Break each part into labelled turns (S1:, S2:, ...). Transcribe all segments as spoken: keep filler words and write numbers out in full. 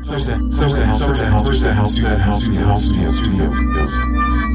S1: Thursday, Thursday, Thursday, Thursday, Thursday, Studio, Studio, Studio, Studio.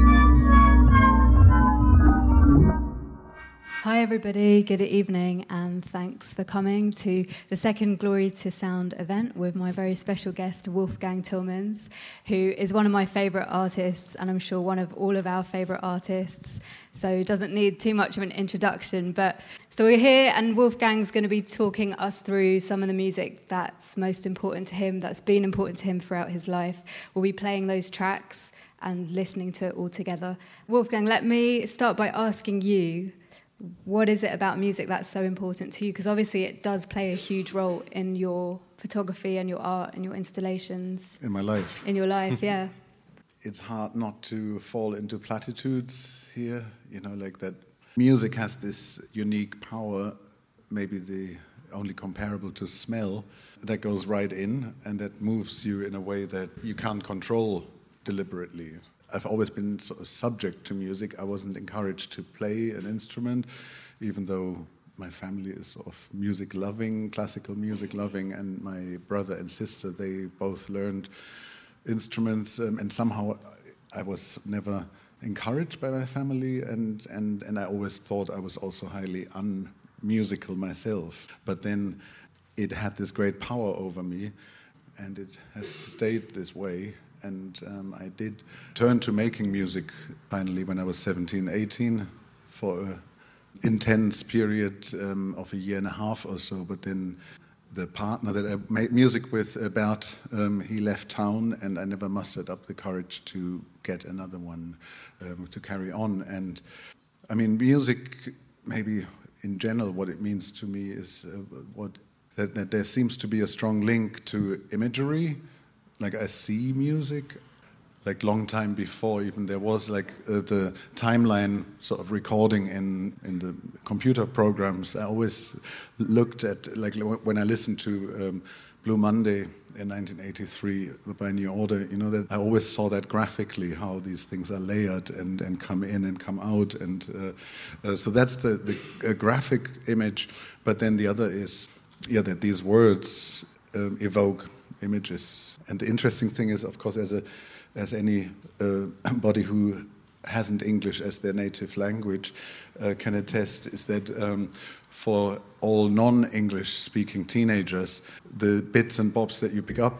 S2: Hi everybody, good evening and thanks for coming to the second Glory to Sound event with my very special guest Wolfgang Tillmans, who is one of my favourite artists and I'm sure one of all of our favourite artists, so doesn't need too much of an introduction. But so we're here and Wolfgang's going to be talking us through some of the music that's most important to him, that's been important to him throughout his life. We'll be playing those tracks and listening to it all together. Wolfgang, let me start by asking you, what is it about music that's so important to you? Because obviously it does play a huge role in your photography and your art and your installations.
S3: In my life.
S2: In your life, yeah.
S3: It's hard not to fall into platitudes here, you know, like that. Music has this unique power, maybe the only comparable to smell, that goes right in and that moves you in a way that you can't control deliberately. I've always been sort of subject to music. I wasn't encouraged to play an instrument, even though my family is sort of music-loving, classical music-loving, and my brother and sister, they both learned instruments, um, and somehow I was never encouraged by my family, and, and, and I always thought I was also highly unmusical myself. But then it had this great power over me, and it has stayed this way. And um, I did turn to making music finally when I was seventeen, eighteen for an intense period um, of a year and a half or so. But then the partner that I made music with, uh, Bert, um, he left town and I never mustered up the courage to get another one um, to carry on. And I mean, music, maybe in general, what it means to me is uh, what that, that there seems to be a strong link to imagery. Like I see music, like long time before even there was like uh, the timeline sort of recording in, in the computer programs. I always looked at, like when I listened to um, Blue Monday in nineteen eighty-three by New Order, you know, that I always saw that graphically, how these things are layered and, and come in and come out. And uh, uh, so that's the, the uh, graphic image. But then the other is, yeah, that these words um, evoke images. And the interesting thing is, of course, as a as any uh, body who hasn't English as their native language uh, can attest, is that um, for all non-English speaking teenagers, the bits and bobs that you pick up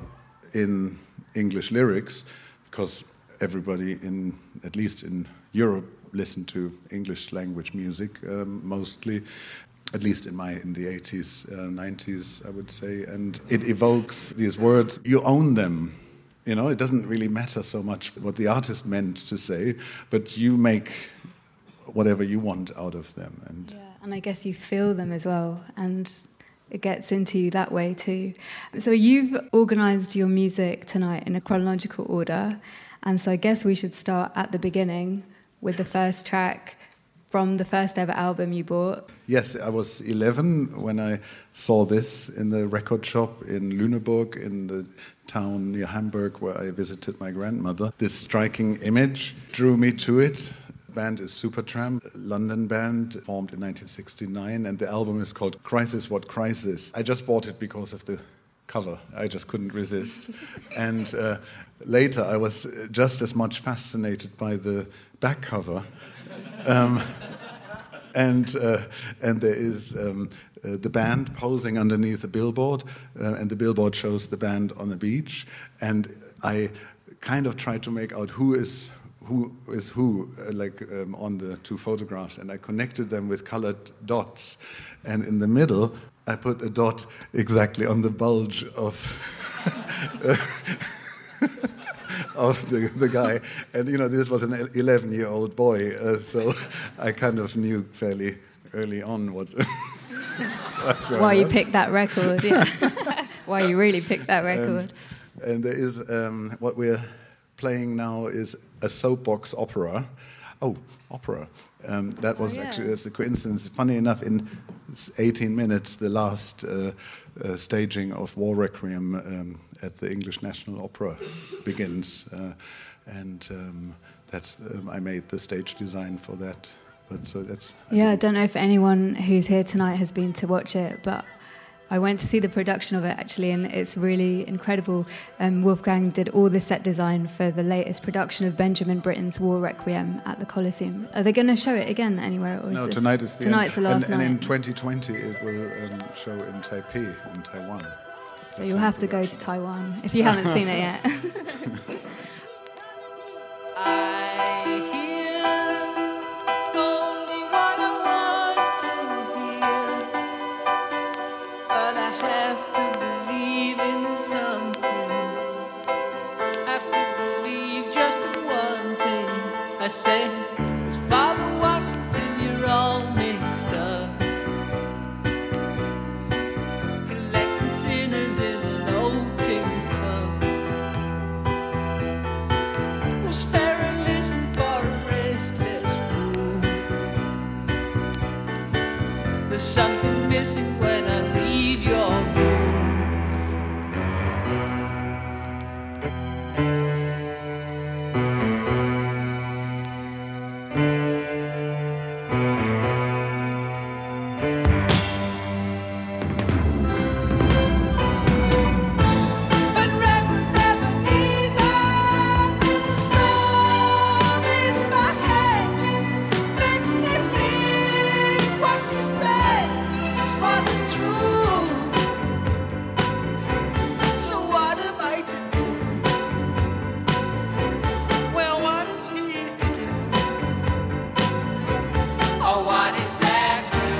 S3: in English lyrics, because everybody in, at least in Europe, listened to English language music um, mostly, at least in my in the eighties, uh, nineties, I would say, and it evokes these words. You own them, you know. It doesn't really matter so much what the artist meant to say, but you make whatever you want out of them. And
S2: yeah, and I guess you feel them as well, and it gets into you that way too. So you've organised your music tonight in a chronological order, and so I guess we should start at the beginning with the first track from the first ever album you bought.
S3: Yes, I was eleven when I saw this in the record shop in Lüneburg, in the town near Hamburg where I visited my grandmother. This striking image drew me to it. The band is Supertramp, a London band formed in nineteen sixty-nine, and the album is called Crisis What Crisis. I just bought it because of the cover. I just couldn't resist. And uh, later I was just as much fascinated by the back cover. Um, and uh, and there is um, uh, the band posing underneath a billboard, uh, and the billboard shows the band on the beach. And I kind of tried to make out who is who is who, uh, like um, on the two photographs, and I connected them with colored dots. And in the middle, I put a dot exactly on the bulge of. of the, the guy, and you know, this was an eleven-year-old boy, uh, so I kind of knew fairly early on what.
S2: Why you picked that record, yeah. Why you really picked that record.
S3: And, and there is um, what we're playing now is a soapbox opera. Oh, opera. Um, that was oh, yeah. actually as a coincidence. Funny enough, in eighteen minutes, the last uh, uh, staging of War Requiem um, at the English National Opera begins, uh, and um, that's um, I made the stage design for that. But so that's I
S2: yeah. I don't know if anyone who's here tonight has been to watch it, but I went to see the production of it actually, and it's really incredible. Um, Wolfgang did all the set design for the latest production of Benjamin Britten's War Requiem at the Coliseum. Are they going to show it again anywhere? Or is
S3: no,
S2: this,
S3: tonight is the
S2: tonight's
S3: end.
S2: the last
S3: and,
S2: night.
S3: And in twenty twenty it will um, show in Taipei, in Taiwan.
S2: So you'll have to go to Taiwan if you haven't seen it yet.
S4: I hear only what I want to hear, but I have to believe in something. Have to believe just one thing. I say, with Father Washington, you're all mixed up, collecting sinners in an old tin cup. We'll spare and listen for a restless fool. There's something missing when I leave your room. But Reverend Ebenezer, there's a storm in my head. Makes me think what you said just wasn't true. So what am I to do? Well, what is he to do? Oh, what is there to do?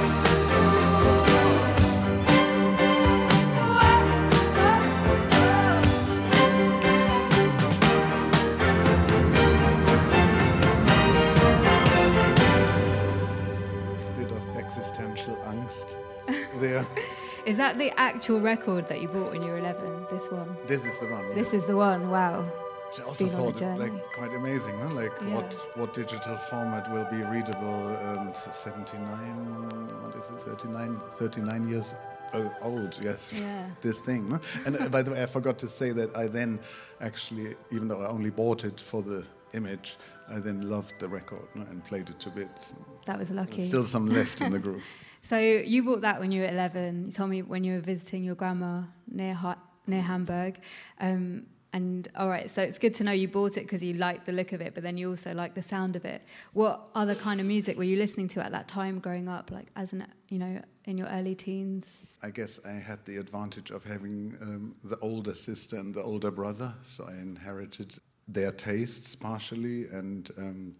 S3: Bit of existential angst there.
S2: Is that the actual record that you bought when you were eleven, this one?
S3: This is the one. yeah.
S2: This is the one, wow.
S3: Which I
S2: It's
S3: also
S2: been on a
S3: thought it,
S2: journey.
S3: like quite amazing, huh? Like
S2: Yeah.
S3: what what digital format will be readable? Um, seventy-nine, what is it? thirty-nine, thirty-nine years o- old. Yes,
S2: Yeah.
S3: this thing. No? And uh, by the way, I forgot to say that I then actually, even though I only bought it for the image, I then loved the record, no? And played it to bits.
S2: That was lucky.
S3: There's still some left in the group.
S2: So you bought that when you were eleven. You told me when you were visiting your grandma near ha- near Hamburg. Um, and all right, so it's good to know you bought it because you liked the look of it, but then you also liked the sound of it. What other kind of music were you listening to at that time, growing up, like as an you know in your early teens?
S3: I guess I had the advantage of having um, the older sister and the older brother, so I inherited their tastes partially, and um,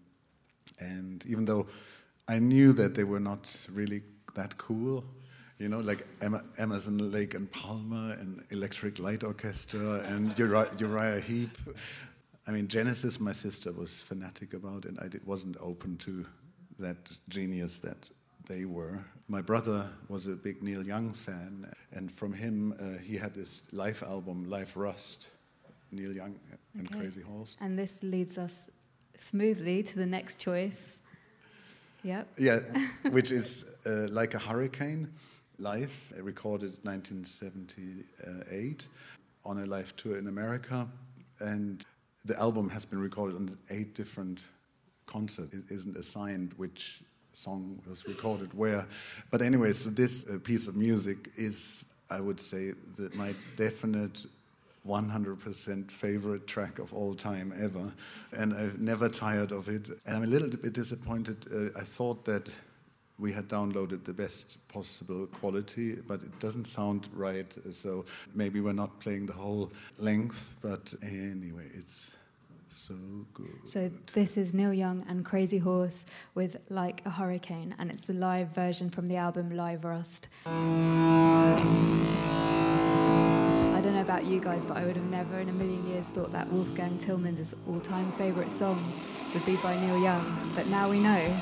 S3: and even though I knew that they were not really that cool, you know, like Emma, Emerson, Lake and Palmer and Electric Light Orchestra and Uriah, Uriah Heep. I mean, Genesis, my sister was fanatic about, and I did, wasn't open to that genius that they were. My brother was a big Neil Young fan, and from him, uh, he had this live album, Live Rust, Neil Young and
S2: Okay.
S3: Crazy Horse.
S2: And this leads us smoothly to the next choice. Yep.
S3: Yeah, which is uh, Like a Hurricane, live, uh, recorded nineteen seventy-eight on a live tour in America. And the album has been recorded on eight different concerts. It isn't assigned which song was recorded where. But anyway, so this uh, piece of music is, I would say, the, my definite one hundred percent favorite track of all time ever, and I've never tired of it. And I'm a little bit disappointed. Uh, I thought that we had downloaded the best possible quality, but it doesn't sound right. So maybe we're not playing the whole length, but anyway, it's so good.
S2: So this is Neil Young and Crazy Horse with Like a Hurricane, and it's the live version from the album Live Rust. I don't know about you guys, but I would have never in a million years thought that Wolfgang Tillmans' all-time favourite song would be by Neil Young, but now we know.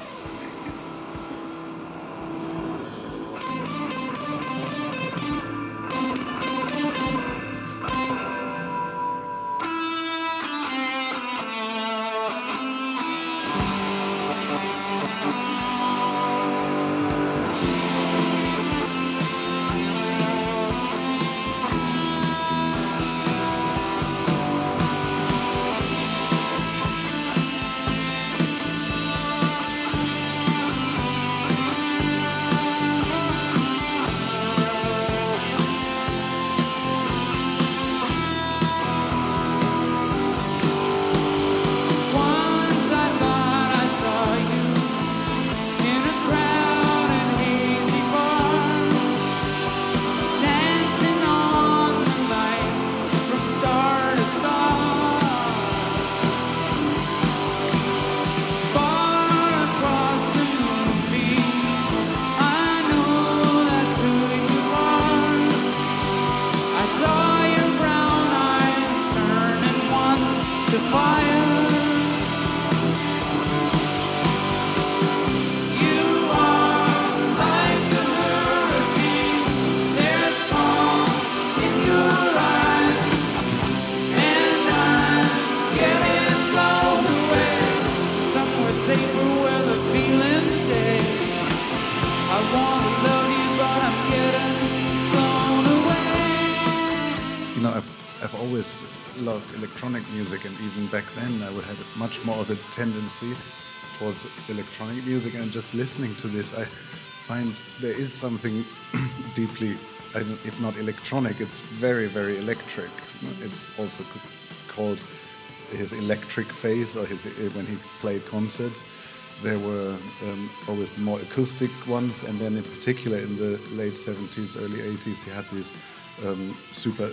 S3: always loved electronic music, and even back then I would have much more of a tendency towards electronic music. And just listening to this, I find there is something deeply, I don't- if not electronic, it's very, very electric. It's also c- called his electric phase, or his when he played concerts. There were um, always the more acoustic ones, and then in particular in the late seventies, early eighties, he had these um, super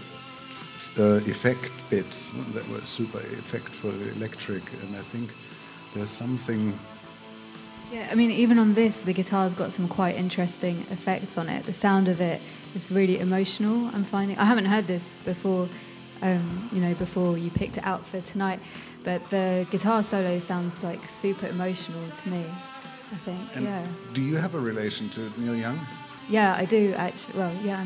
S3: uh, effect bits that were super effectful, electric, and I think there's something.
S2: Yeah, I mean, even on this, the guitar's got some quite interesting effects on it. The sound of it is really emotional. I'm finding I haven't heard this before, um, you know, before you picked it out for tonight, but the guitar solo sounds like super emotional to me. I think,
S3: And
S2: yeah.
S3: do you have a relation to Neil Young?
S2: Yeah, I do actually. Well, yeah.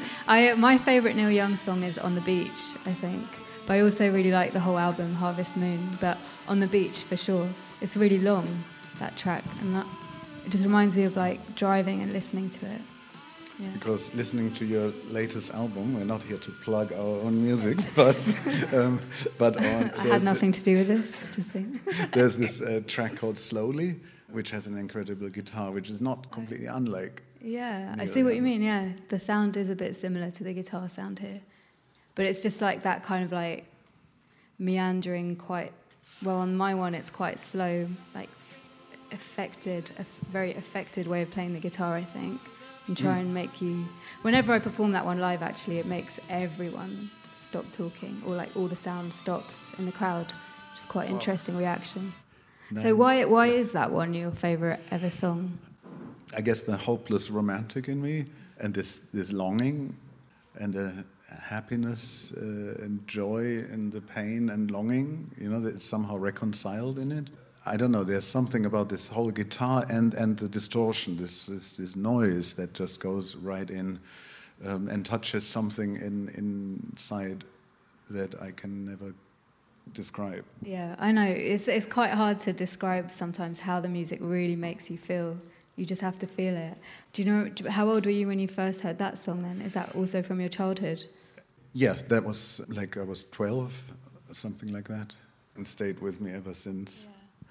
S2: I my favourite Neil Young song is "On the Beach," I think. But I also really like the whole album, Harvest Moon. But "On the Beach" for sure. It's really long, that track, and that it just reminds me of like driving and listening to it. Yeah.
S3: Because listening to your latest album, we're not here to plug our own music, but um, but on,
S2: I had nothing to do with this. Just think.
S3: there's this uh, track called "Slowly," which has an incredible guitar, which is not completely unlike.
S2: Yeah, I
S3: Neil
S2: see what you
S3: Young.
S2: mean. Yeah, the sound is a bit similar to the guitar sound here, but it's just like that kind of like meandering, quite well. On my one, it's quite slow, like affected, a f- very affected way of playing the guitar, I think, and try
S3: Mm.
S2: and make you. Whenever I perform that one live, actually, it makes everyone stop talking, or like all the sound stops in the crowd. Which is quite
S3: Wow.
S2: interesting reaction. So
S3: Then-
S2: why why
S3: yes.
S2: is that one your favourite ever song?
S3: I guess the hopeless romantic in me, and this this longing, and a happiness uh, and joy and the pain and longing, you know, that it's somehow reconciled in it. I don't know. There's something about this whole guitar and, and the distortion, this, this this noise that just goes right in um, and touches something in inside that I can never describe.
S2: Yeah, I know. It's it's quite hard to describe sometimes how the music really makes you feel. You just have to feel it. Do you know, how old were you when you first heard that song then? Is that also from your childhood?
S3: Yes, that was like I was twelve, something like that, and stayed with me ever since.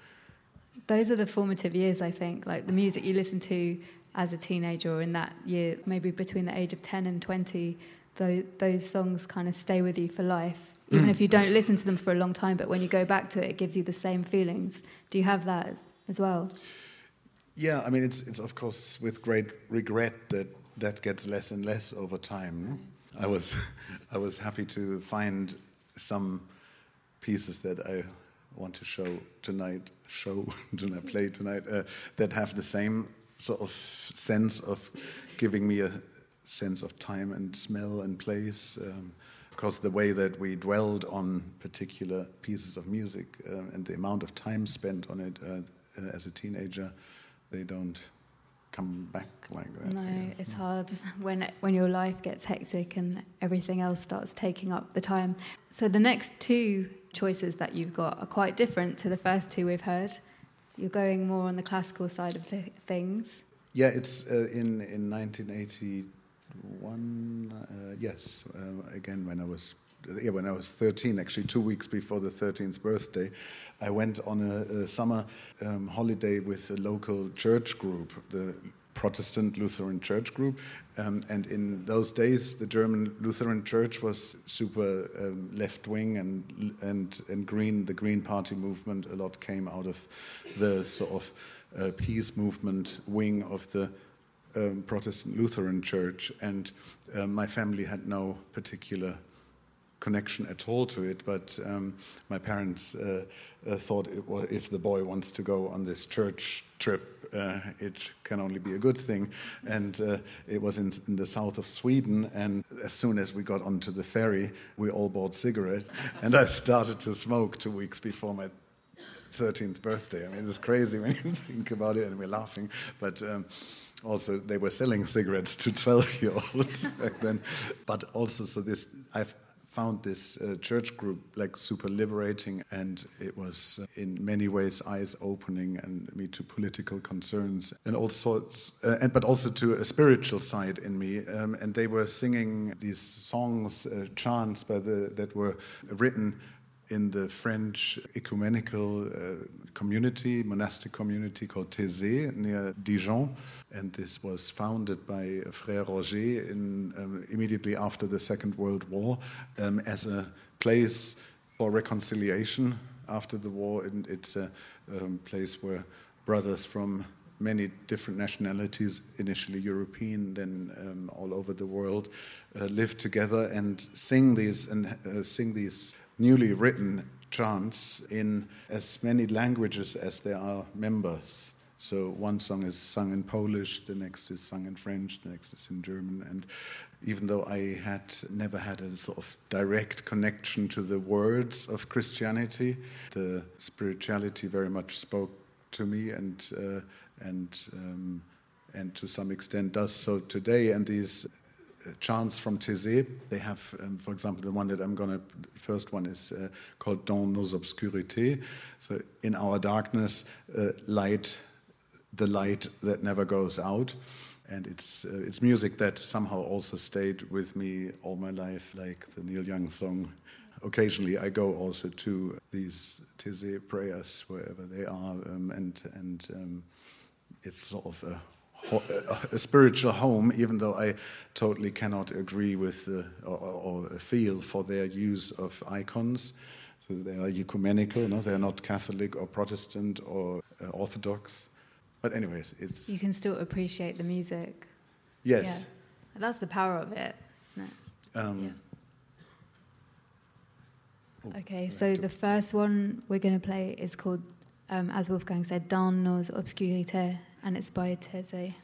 S2: Those are the formative years, I think. Like the music you listen to as a teenager or in that year, maybe between the age of ten and twenty, those, those songs kind of stay with you for life. Even if you don't listen to them for a long time, but when you go back to it, it gives you the same feelings. Do you have that as, as well?
S3: Yeah, I mean, it's it's of course with great regret that that gets less and less over time. No? I was I was happy to find some pieces that I want to show tonight, show tonight, play tonight, uh, that have the same sort of sense of giving me a sense of time and smell and place. Um, of course, the way that we dwelled on particular pieces of music uh, and the amount of time spent on it uh, as a teenager, they don't come back like that.
S2: No,
S3: I guess.
S2: it's hard when when your life gets hectic and everything else starts taking up the time. So the next two choices that you've got are quite different to the first two we've heard. You're going more on the classical side of th- things.
S3: Yeah, it's uh, in in nineteen eighty-one. Uh, yes, uh, again when I was yeah when I was thirteen, actually two weeks before the thirteenth birthday, I went on a, a summer um, holiday with a local church group, the Protestant Lutheran Church group, um, and in those days the German Lutheran Church was super um, left wing and and and green. The Green Party movement a lot came out of the sort of uh, peace movement wing of the um, Protestant Lutheran Church, and uh, my family had no particular connection at all to it, but um, my parents uh, uh, thought it was, if the boy wants to go on this church trip, uh, it can only be a good thing. And uh, it was in, in the south of Sweden, and as soon as we got onto the ferry, we all bought cigarettes, and I started to smoke two weeks before my thirteenth birthday. I mean, it's crazy when you think about it, and we're laughing, but um, also they were selling cigarettes to twelve-year-olds back then. But also, so this, I've found this uh, church group like super liberating, and it was uh, in many ways eyes-opening and me to political concerns and all sorts, uh, and but also to a spiritual side in me. Um, and they were singing these songs, uh, chants by the that were written in the French ecumenical uh, community, monastic community called Thésée near Dijon, and this was founded by Frère Roger in, um, immediately after the Second World War um, as a place for reconciliation after the war, and it's a um, place where brothers from many different nationalities, initially European, then um, all over the world, uh, live together and sing these and uh, sing these newly written chants in as many languages as there are members. So one song is sung in Polish, the next is sung in French, the next is in German. And even though I had never had a sort of direct connection to the words of Christianity, the spirituality very much spoke to me, and uh, and um, and to some extent does so today. And these chants from Thésée, they have, um, for example, the one that I'm going to, the first one is uh, called Dans nos obscurités. So in our darkness, uh, light, the light that never goes out. And it's uh, it's music that somehow also stayed with me all my life, like the Neil Young song. Occasionally I go also to these Thésée prayers wherever they are, um, and, and um, it's sort of a a spiritual home, even though I totally cannot agree with the, or, or feel for their use of icons. So they are ecumenical, no? They are not Catholic or Protestant or uh, Orthodox. But anyways, it's...
S2: You can still appreciate the music.
S3: Yes.
S2: Yeah. That's the power of it, isn't it?
S3: Um,
S2: yeah. Oh, okay, so the first one we're going to play is called, um, as Wolfgang said, Dans nos obscurités, and it's by Thésée.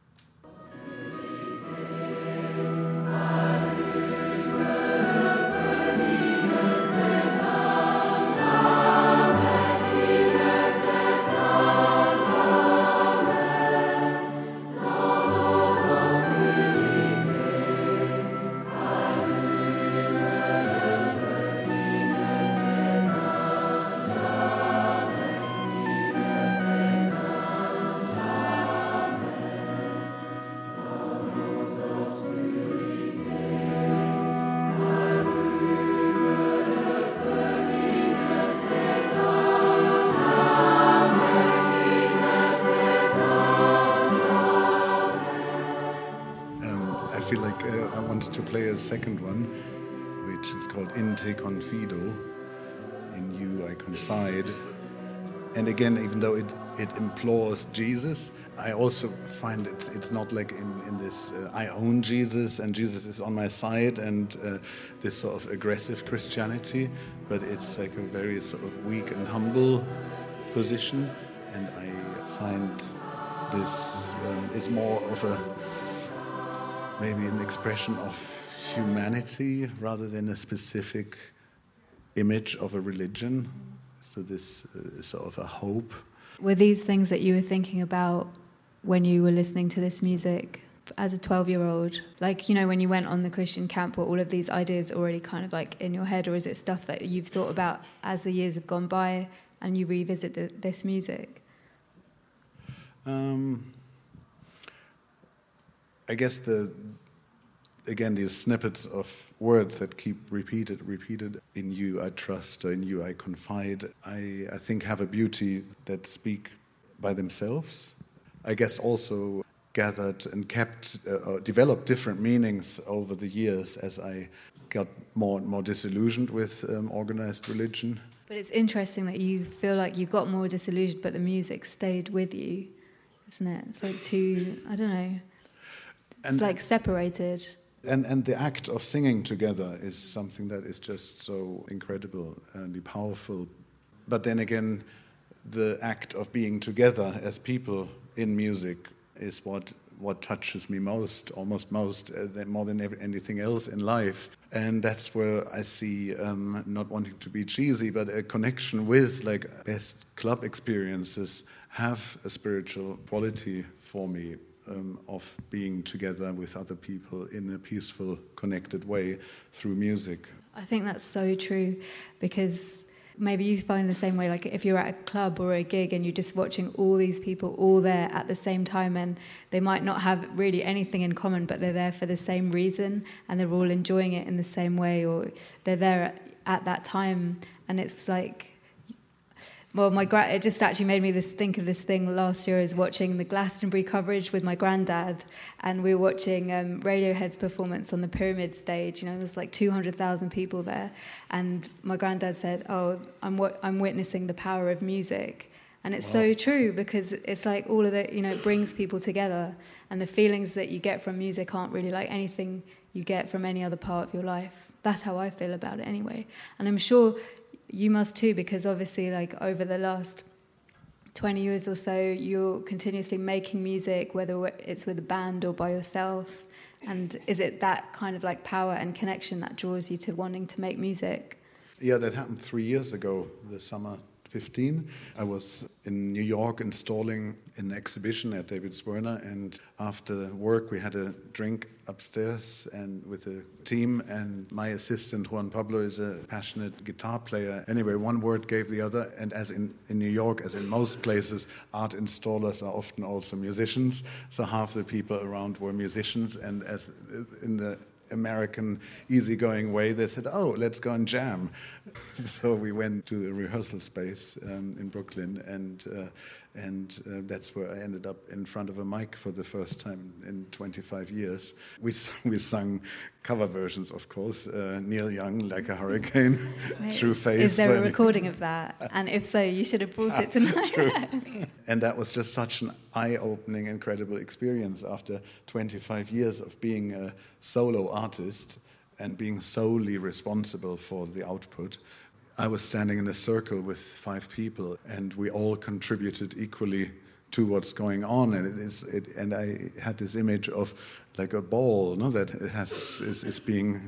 S3: To play a second one, which is called In Te Confido, in you I confide. And again, even though it, it implores Jesus, I also find it's it's not like in, in this uh, I own Jesus and Jesus is on my side and uh, this sort of aggressive Christianity, but it's like a very sort of weak and humble position, and I find this um, is more of a maybe an expression of humanity rather than a specific image of a religion. So this uh, is sort of a hope.
S2: Were these things that you were thinking about when you were listening to this music as a twelve-year-old? Like, you know, when you went on the Christian camp, were all of these ideas already kind of like in your head, or is it stuff that you've thought about as the years have gone by and you revisit the, this music?
S3: Um... I guess the, again, these snippets of words that keep repeated, repeated, in you I trust, or in you I confide, I, I think have a beauty that speak by themselves. I guess also gathered and kept, uh, or developed different meanings over the years as I got more and more disillusioned with um, organized religion.
S2: But it's interesting that you feel like you got more disillusioned, but the music stayed with you, isn't it? It's like two, I don't know. It's and, like separated.
S3: And and the act of singing together is something that is just so incredible and powerful. But then again, the act of being together as people in music is what, what touches me most, almost most, uh, more than every, anything else in life. And that's where I see, um, not wanting to be cheesy, but a connection with, like, best club experiences have a spiritual quality for me. Um, of being together with other people in a peaceful, connected way through music.
S2: I think that's so true, because maybe you find the same way, like if you're at a club or a gig and you're just watching all these people all there at the same time, and they might not have really anything in common, but they're there for the same reason and they're all enjoying it in the same way, or they're there at, at that time. And it's like, well, my gra- it just actually made me this think of this thing last year. I was watching the Glastonbury coverage with my granddad, and we were watching um, Radiohead's performance on the Pyramid stage. You know, there's like two hundred thousand people there, and my granddad said, "Oh, I'm wa- I'm witnessing the power of music," and it's wow. so true, because it's like all of the, you know, it brings people together, and the feelings that you get from music aren't really like anything you get from any other part of your life. That's how I feel about it anyway, and I'm sure you must too, because obviously, like, over the last twenty years or so, you're continuously making music, whether it's with a band or by yourself. And is it that kind of like power and connection that draws you to wanting to make music?
S3: Yeah, that happened three years ago, the summer fifteen. I was in New York installing an exhibition at David Zwirner, and after work we had a drink upstairs and with a team, and my assistant Juan Pablo is a passionate guitar player. Anyway, one word gave the other, and as in, in New York, as in most places, art installers are often also musicians, so half the people around were musicians, and as in the American easygoing way, they said, "Oh, let's go and jam." So we went to the rehearsal space um, in Brooklyn, and uh, and uh, that's where I ended up in front of a mic for the first time in twenty-five years. We we sung cover versions, of course. Uh, Neil Young, Like a Hurricane, Wait, True Faith.
S2: Is there a recording of that? And if so, you should have brought it tonight.
S3: True. And that was just such an eye-opening, incredible experience after twenty-five years of being a solo artist and being solely responsible for the output. I was standing in a circle with five people, and we all contributed equally to what's going on, and it is. It, and I had this image of like a ball, no, that has is, is being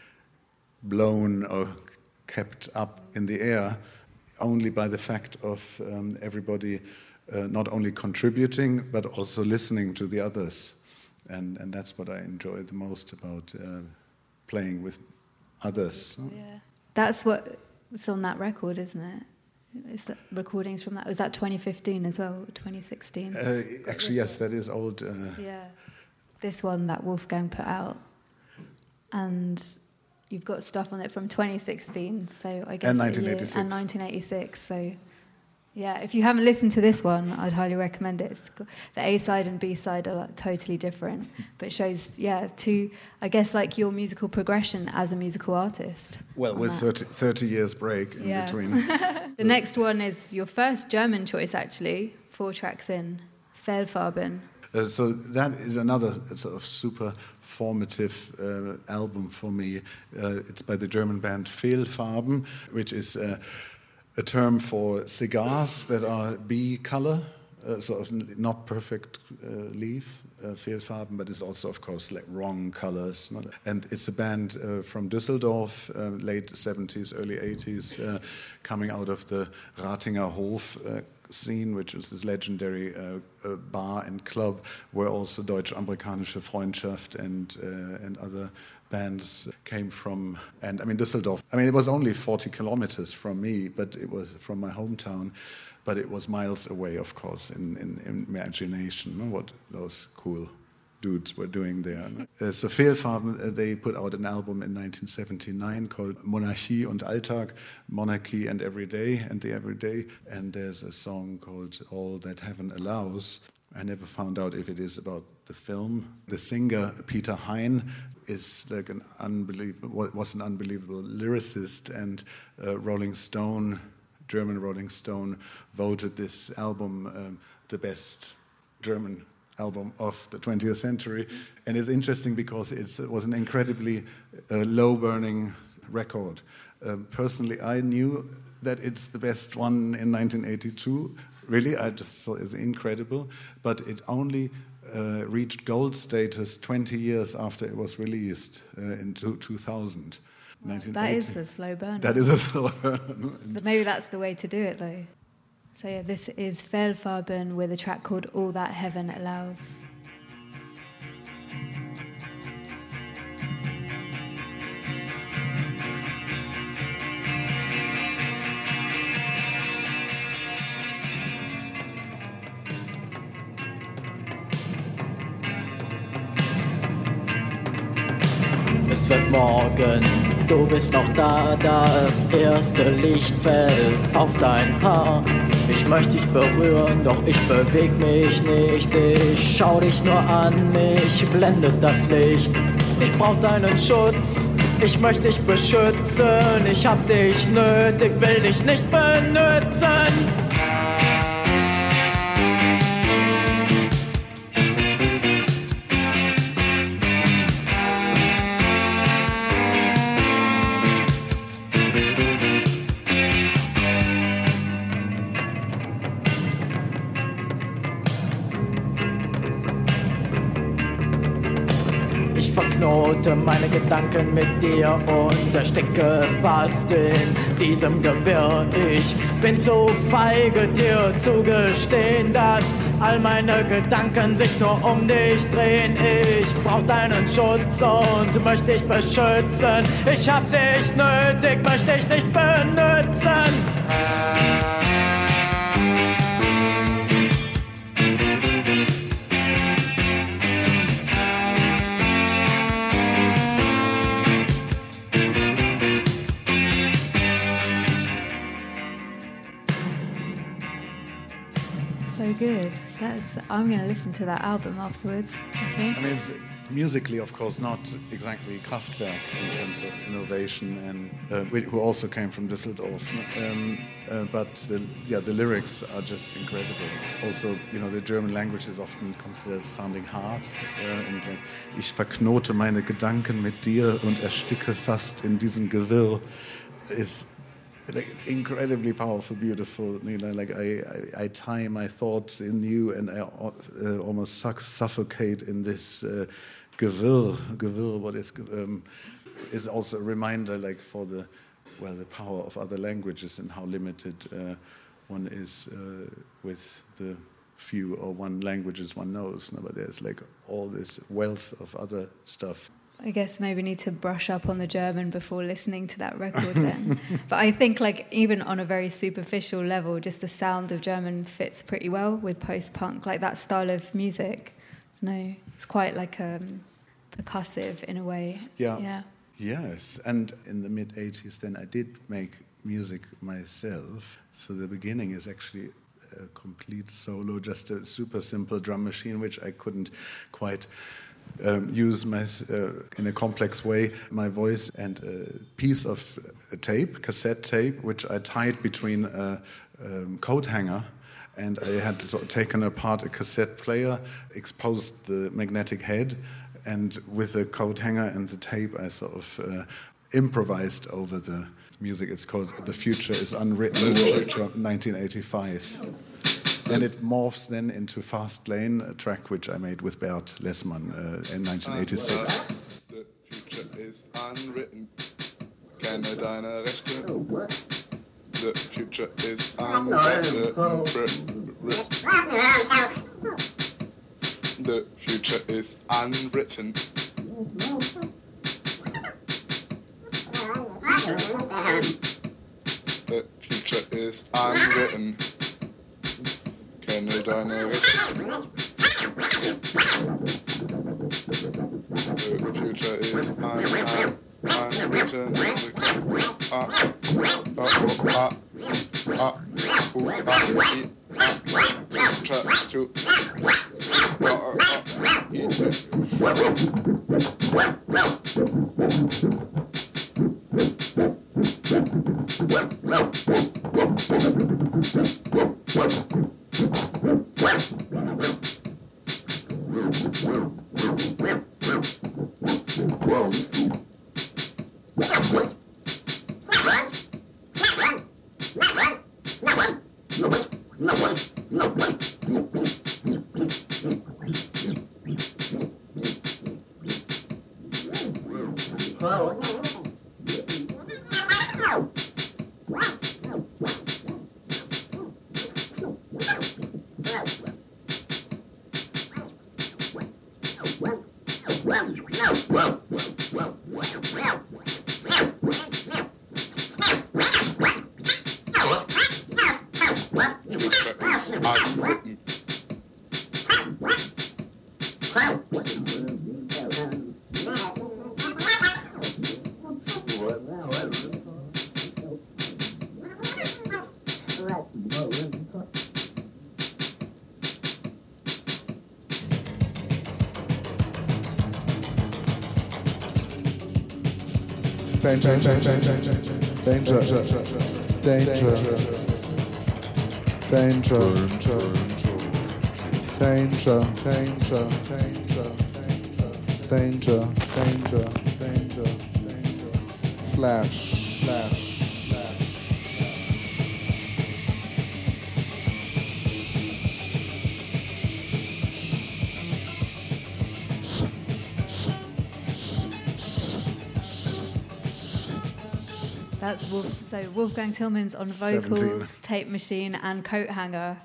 S3: blown or kept up in the air only by the fact of um, everybody uh, not only contributing but also listening to the others, and and that's what I enjoy the most about uh, playing with others.
S2: Yeah, that's what's on that record, isn't it? Is that recordings from that? Was that twenty fifteen as well, twenty sixteen?
S3: Uh, actually, yes, that is old. Uh,
S2: yeah, this one that Wolfgang put out, and you've got stuff on it from twenty sixteen. So I guess
S3: and nineteen eighty-six.
S2: And nineteen eighty-six. So yeah, if you haven't listened to this one, I'd highly recommend it. It's got, the A side and B side are like totally different, but it shows, yeah, to I guess like your musical progression as a musical artist.
S3: Well, with thirty, thirty years break in
S2: yeah.
S3: between.
S2: The next one is your first German choice, actually, four tracks in, Fehlfarben.
S3: Uh, so that is another sort of super formative uh, album for me. Uh, it's by the German band Fehlfarben, which is uh, a term for cigars that are B color, uh, sort of not perfect uh, leaf, uh, Fehlfarben, but it's also, of course, like wrong colors. And it's a band uh, from Düsseldorf, uh, late seventies, early eighties, uh, coming out of the Ratinger Hof uh, scene, which is this legendary uh, uh, bar and club where also Deutsch-Amerikanische Freundschaft and uh, and other bands came from. And I mean, Düsseldorf, I mean, it was only forty kilometers from me, but it was from my hometown, but it was miles away, of course, in, in, in imagination, you know, what those cool dudes were doing there. Uh, so Fehlfarben, uh, they put out an album in nineteen seventy-nine called Monarchie und Alltag, Monarchy and Everyday, and the Everyday, and there's a song called All That Heaven Allows. I never found out if it is about the film. The singer, Peter Hein, is like an unbelievable, was an unbelievable lyricist, and uh, Rolling Stone, German Rolling Stone, voted this album um, the best German album of the twentieth century. And it's interesting because it's, it was an incredibly uh, low-burning record. Uh, personally, I knew that it's the best one in nineteen eighty-two. Really, I just thought it's incredible. But it only uh, reached gold status twenty years after it was released uh, in two thousand.
S2: Well, that is a slow burn.
S3: That is a slow burn.
S2: But maybe that's the way to do it, though. So yeah, this is Fehlfarben with a track called All That Heaven Allows.
S5: es wird morgen. Du bist noch da, das erste Licht fällt auf dein Haar. Ich möchte dich berühren, doch ich beweg mich nicht. Ich schau dich nur an, mich blendet das Licht. Ich brauch deinen Schutz, ich möchte dich beschützen. Ich hab dich nötig, will dich nicht benutzen. Verknote meine Gedanken mit dir und ersticke fast in diesem Gewirr. Ich bin zu feige, dir zu gestehen, dass all meine Gedanken sich nur um dich drehen. Ich brauch deinen Schutz und möchte dich beschützen. Ich hab dich nötig, möchte dich nicht benutzen.
S2: So good. That's. I'm going to listen to that album afterwards, I think.
S3: I mean, it's musically, of course, not exactly Kraftwerk in terms of innovation, and uh, who also came from Düsseldorf. Um, uh, but the, yeah, the lyrics are just incredible. Also, you know, the German language is often considered sounding hard. Uh, and like, ich verknote meine Gedanken mit dir und ersticke fast in diesem Gewirr, is like incredibly powerful, beautiful. You know, like I, I, I tie my thoughts in you, and I uh, almost suck, suffocate in this uh, Gewirr. Gewirr, what is um, is also a reminder, like for the well, the power of other languages and how limited uh, one is uh, with the few or one languages one knows. No, but there's like all this wealth of other stuff.
S2: I guess maybe need to brush up on the German before listening to that record then. But I think like even on a very superficial level, just the sound of German fits pretty well with post-punk, like that style of music. I don't know, it's quite like um, percussive in a way.
S3: Yeah.
S2: Yeah.
S3: Yes, and in the mid eighties then I did make music myself. So the beginning is actually a complete solo, just a super simple drum machine, which I couldn't quite Um, use my, uh, in a complex way my voice and a piece of a tape, cassette tape, which I tied between a um, coat hanger, and I had sort of taken apart a cassette player, exposed the magnetic head, and with the coat hanger and the tape I sort of uh, improvised over the music. It's called The Future is Unwritten from nineteen eighty-five. And it morphs then into Fast Lane, a track which I made with Bert Lessmann uh, in nineteen eighty-six.
S6: The future is unwritten. Kenne deine Rechte. The future is unwritten. The future is unwritten. The future is unwritten. Kenne deine Rechte. The future is un, un, unwritten. Ah, ah, ah, ah, ooh, ah, e, ah, future, through, ah, ah, e, danger, danger, danger, danger, danger, danger, danger, danger, danger, danger, flash, flash.
S2: That's Wolf, so Wolfgang Tillmans on vocals,
S3: seventeen.
S2: tape machine, and coat hanger.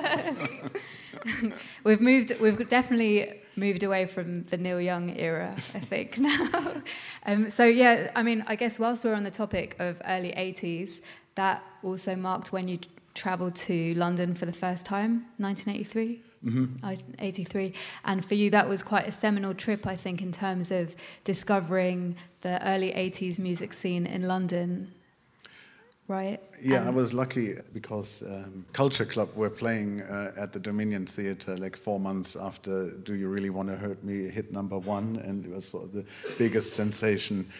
S2: we've moved. We've definitely moved away from the Neil Young era, I think now. um, so yeah, I mean, I guess whilst we're on the topic of early eighties, that also marked when you travelled to London for the first time, nineteen eighty-three. Mm-hmm. eighty-three, and for you that was quite a seminal trip, I think, in terms of discovering the early eighties music scene in London, right?
S3: Yeah,
S2: and
S3: I was lucky because um, Culture Club were playing uh, at the Dominion Theatre like four months after Do You Really Want to Hurt Me hit number one, and it was sort of the biggest sensation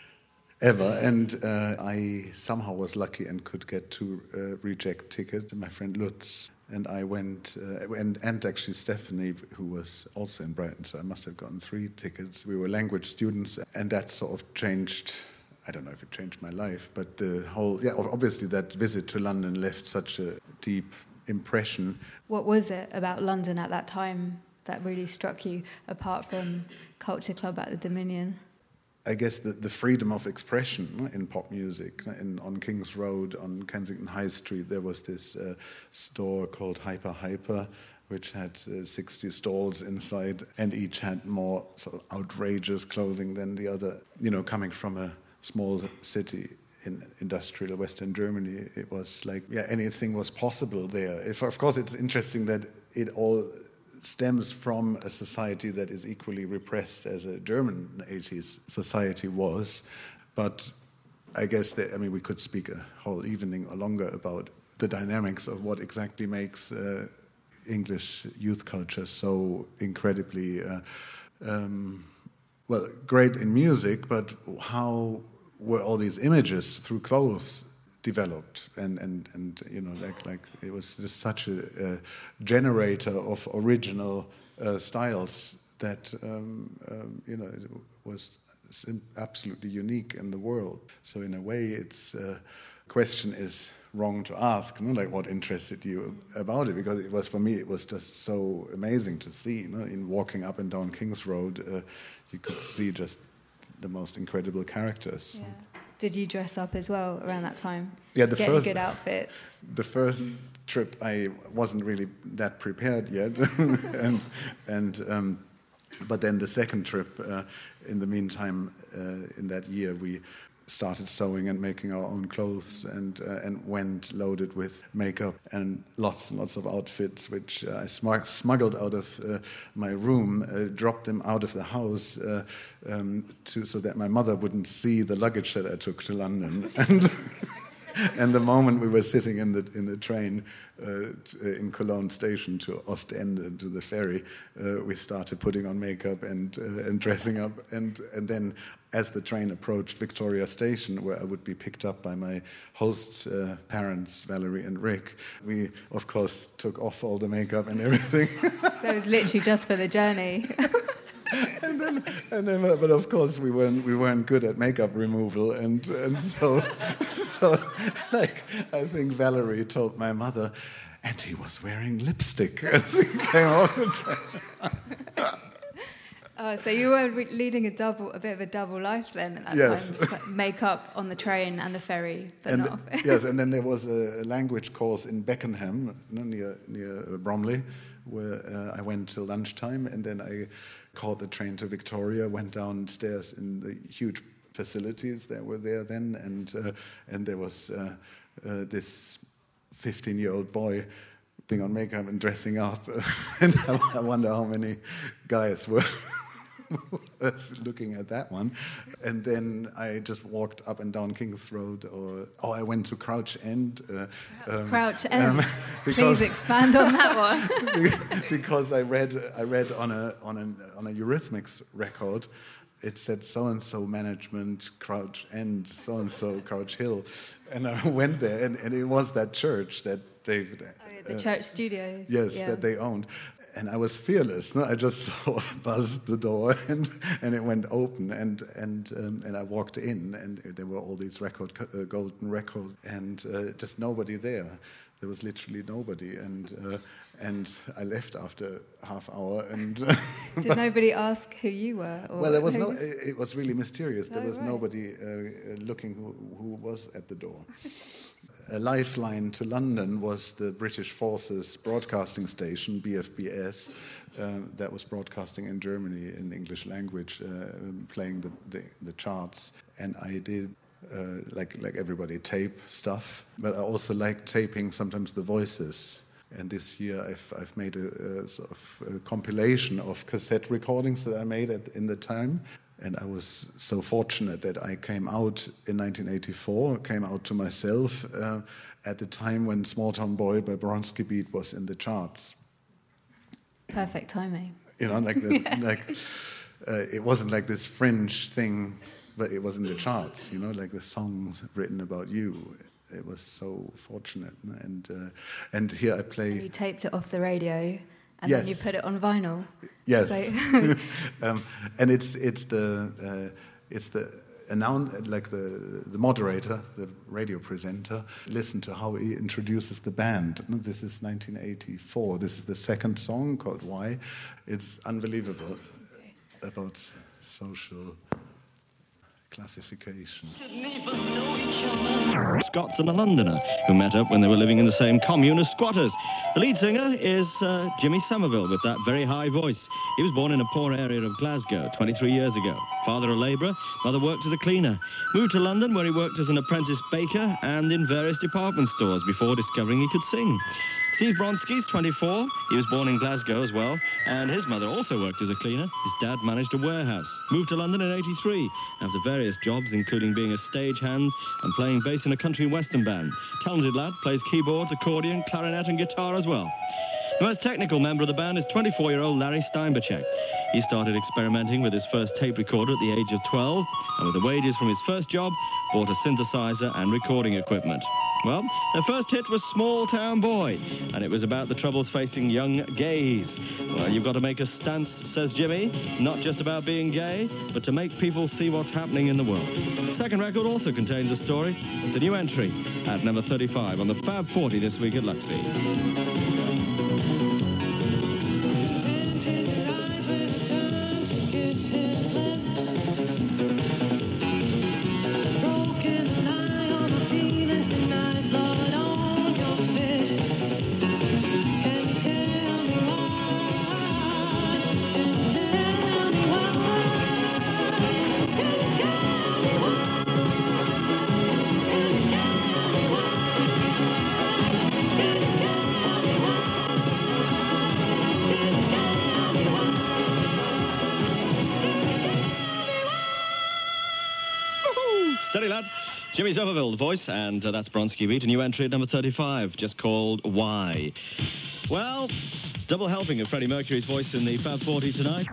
S3: ever, and uh, I somehow was lucky and could get two uh, reject ticket. My friend Lutz and I went, uh, and, and actually Stephanie, who was also in Brighton, so I must have gotten three tickets. We were language students, and that sort of changed, I don't know if it changed my life, but the whole, yeah, obviously that visit to London left such a deep impression.
S2: What was it about London at that time that really struck you, apart from Culture Club at the Dominion?
S3: I guess the, the freedom of expression in pop music. In, on King's Road, on Kensington High Street, there was this uh, store called Hyper Hyper, which had uh, sixty stalls inside, and each had more sort of outrageous clothing than the other. You know, coming from a small city in industrial Western Germany, it was like, yeah, anything was possible there. If, of course, it's interesting that it all stems from a society that is equally repressed as a German eighties society was. But I guess that, I mean, we could speak a whole evening or longer about the dynamics of what exactly makes uh, English youth culture so incredibly, uh, um, well, great in music, but how were all these images through clothes developed, and, and, and you know, like like it was just such a, a generator of original uh, styles that um, um, you know, it was absolutely unique in the world. So in a way, it's uh, question is wrong to ask, you know, like what interested you about it, because it was, for me, it was just so amazing to see, you know, in walking up and down King's Road, uh, you could see just the most incredible characters.
S2: Yeah. Did you dress up as well around that time?
S3: Yeah, the
S2: Getting
S3: first
S2: good outfits.
S3: The first trip, I wasn't really that prepared yet, and and um, but then the second trip, uh, in the meantime, uh, in that year, we started sewing and making our own clothes, and uh, and went loaded with makeup and lots and lots of outfits, which uh, I smug- smuggled out of uh, my room, uh, dropped them out of the house, uh, um, to so that my mother wouldn't see the luggage that I took to London. And and the moment we were sitting in the in the train uh, t- in Cologne station to Ostende, to the ferry, uh, we started putting on makeup and uh, and dressing up, and and then as the train approached Victoria Station, where I would be picked up by my host uh, parents, Valerie and Rick, we of course took off all the makeup and everything.
S2: So it was literally just for the journey.
S3: And then, and then, uh, but of course, we weren't we weren't good at makeup removal, and and so, so like I think Valerie told my mother, and he was wearing lipstick as he came off the train.
S2: Oh, so you were re- leading a double, a bit of a double life then at that
S3: Yes.
S2: time, just like makeup on the train and the ferry, but
S3: And
S2: not.
S3: yes, and then there was a language course in Beckenham, near near Bromley, where uh, I went till lunchtime, and then I caught the train to Victoria, went downstairs in the huge facilities that were there then, and uh, and there was uh, uh, this fifteen-year-old boy putting on makeup and dressing up, and I wonder how many guys were looking at that one. And then I just walked up and down King's Road, or oh, I went to Crouch End. Uh, um,
S2: Crouch End.
S3: um,
S2: Please expand on that one.
S3: because I read I read on a on an on a Eurythmics record it said so-and-so management, Crouch End, so-and-so, Crouch Hill. And I went there, and, and it was that church that they...
S2: Oh, yeah, the
S3: uh,
S2: church studios.
S3: Yes,
S2: yeah.
S3: that they owned. And I was fearless. No? I just saw, buzzed the door, and, and it went open, and and um, and I walked in, and there were all these record, uh, golden records, and uh, just nobody there. There was literally nobody, and uh, and I left after half hour. And
S2: did nobody ask who you were? Or
S3: well, there was no.
S2: who's-
S3: It, it was really mysterious. There
S2: Oh,
S3: was
S2: right.
S3: nobody uh, looking who, who was at the door. A lifeline to London was the British Forces broadcasting station, B F B S, uh, that was broadcasting in Germany in English language, uh, playing the, the, the charts. And I did, uh, like, like everybody, tape stuff, but I also liked taping sometimes the voices. And this year I've, I've made a, a sort of a compilation of cassette recordings that I made at, in the time. And I was so fortunate that I came out in nineteen eighty-four, came out to myself uh, at the time when Small Town Boy by Bronski Beat was in the charts.
S2: Perfect timing.
S3: You know, like, this,
S2: Yeah.
S3: like uh, it wasn't like this fringe thing, but it was in the charts, you know, like the songs written about you. It was so fortunate. And, uh, and here I play...
S2: You taped it off the radio, and
S3: Yes.
S2: then you put it on vinyl.
S3: Yes,
S2: So-
S3: um, and it's it's the uh, it's the announce like the the moderator, the radio presenter. Listen to how he introduces the band. This is nineteen eighty-four. This is the second song called "Why." It's unbelievable about social classification.
S7: Scots and a Londoner who met up when they were living in the same commune as squatters. The lead singer is uh, Jimmy Somerville with that very high voice. He was born in a poor area of Glasgow twenty-three years ago. Father a labourer, mother worked as a cleaner. Moved to London where he worked as an apprentice baker and in various department stores before discovering he could sing. Steve Bronski's twenty-four. He was born in Glasgow as well, and his mother also worked as a cleaner. His dad managed a warehouse. Moved to London in eighty-three after various jobs, including being a stagehand and playing bass in a country western band. Talented lad, plays keyboards, accordion, clarinet and guitar as well. The most technical member of the band is twenty-four-year-old Larry Steinbachek. He started experimenting with his first tape recorder at the age of twelve, and with the wages from his first job, bought a synthesizer and recording equipment. Well, their first hit was Small Town Boy, and it was about the troubles facing young gays. Well, you've got to make a stance, says Jimmy, not just about being gay, but to make people see what's happening in the world. The second record also contains a story. It's a new entry at number thirty-five on the Fab forty this week at Luxy. Steady, lad. Jimmy Somerville, the voice, and uh, that's Bronski Beat, a new entry at number thirty-five, just called Why. Well, double helping of Freddie Mercury's voice in the Fab forty tonight.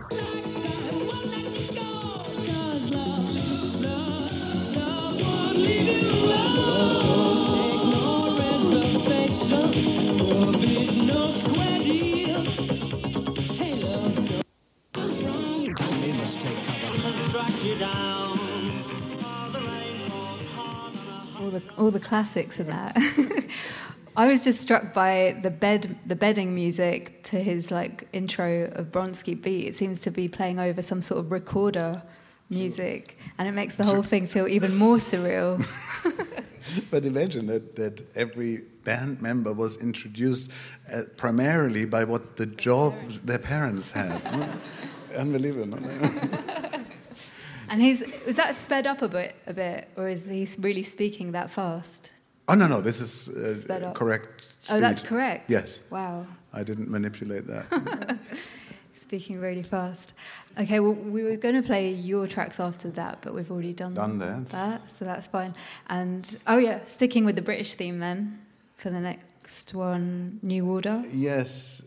S2: all the all the classics of that. I was just struck by the bed, the bedding music to his like intro of Bronski Beat. It seems to be playing over some sort of recorder music, and it makes the whole thing feel even more surreal.
S3: But imagine that, that every band member was introduced uh, primarily by what the job their parents had. Unbelievable.
S2: And he's was that sped up a bit, a bit, or is he really speaking that fast?
S3: Oh, no, no, this is
S2: Sped
S3: uh,
S2: up.
S3: correct speed.
S2: Oh, that's correct.
S3: Yes.
S2: Wow.
S3: I didn't manipulate that.
S2: Speaking really fast. Okay, well, we were going to play your tracks after that, but we've already done,
S3: Done that.
S2: that, so that's fine. And, oh yeah, sticking with the British theme then, for the next one, New Order.
S3: Yes,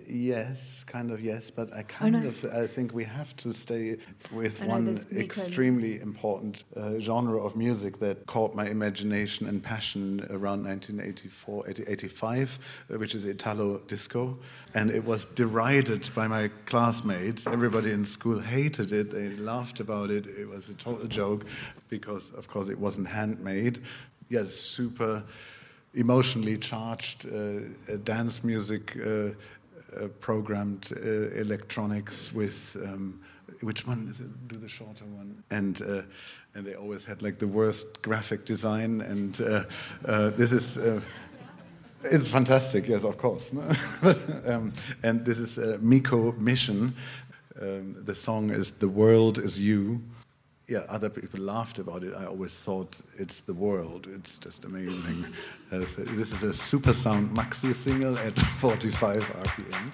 S3: yes, kind of yes, but I kind
S2: oh, no.
S3: of I think we have to stay with
S2: oh, no,
S3: one extremely important uh, genre of music that caught my imagination and passion around nineteen eighty-four, eighty-five, uh, which is Italo disco, and it was derided by my classmates. Everybody in school hated it. They laughed about it. It was a total joke because, of course, it wasn't handmade. Yes, super emotionally charged uh, dance music, uh, uh, programmed uh, electronics with um, which one is it? Do the shorter one, and uh, and they always had like the worst graphic design, and uh, uh, this is. Uh, It's fantastic, yes, of course. um, and this is uh, Miko Mission. Um, the song is "The World Is You." Yeah, other people laughed about it. I always thought it's the world. It's just amazing. Uh, so this is a super sound maxi single at forty-five R P M.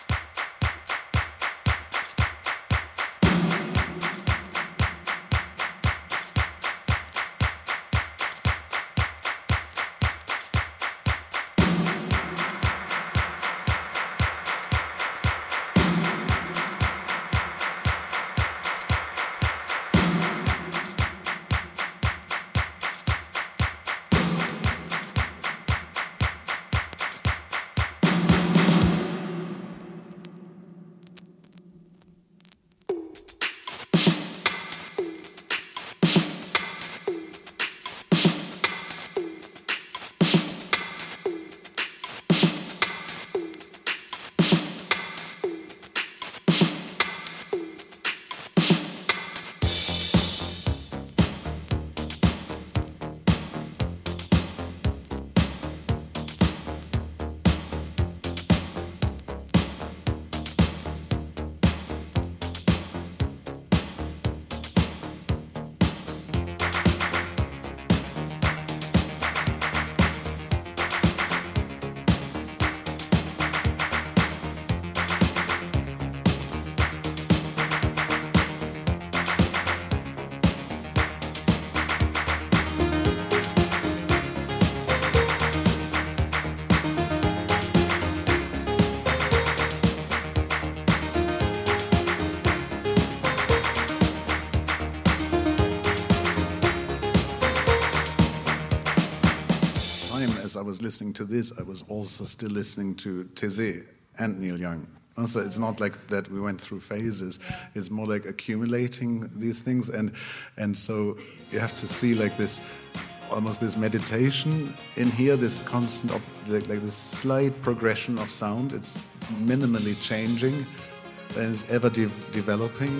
S3: I was listening to this, I was also still listening to Taizé and Neil Young. Also, it's not like that we went through phases. It's more like accumulating these things, and and so you have to see like this, almost this meditation in here, this constant, op- like, like this slight progression of sound. It's minimally changing, and it's ever de- developing.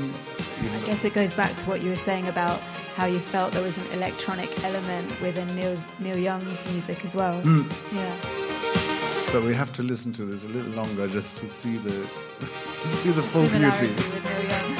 S2: I guess it goes back to what you were saying about how you felt there was an electronic element within Neil's, Neil Young's music as well.
S3: Mm.
S2: Yeah.
S3: So we have to listen to this a little longer just to see the see the full
S2: Similarity
S3: beauty.
S2: with Neil Young.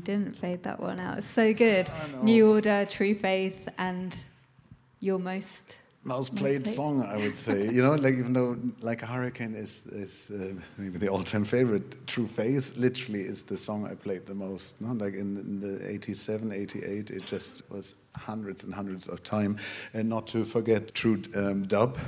S2: didn't fade that one out. It's so good. New Order, True Faith, and your most...
S3: Most played song, I would say. You know, like even though Like a Hurricane is is uh, maybe the all-time favorite, True Faith literally is the song I played the most. No? Like in, in the eighty-seven, eighty-eight, it just was hundreds and hundreds of time. And not to forget True um, Dub,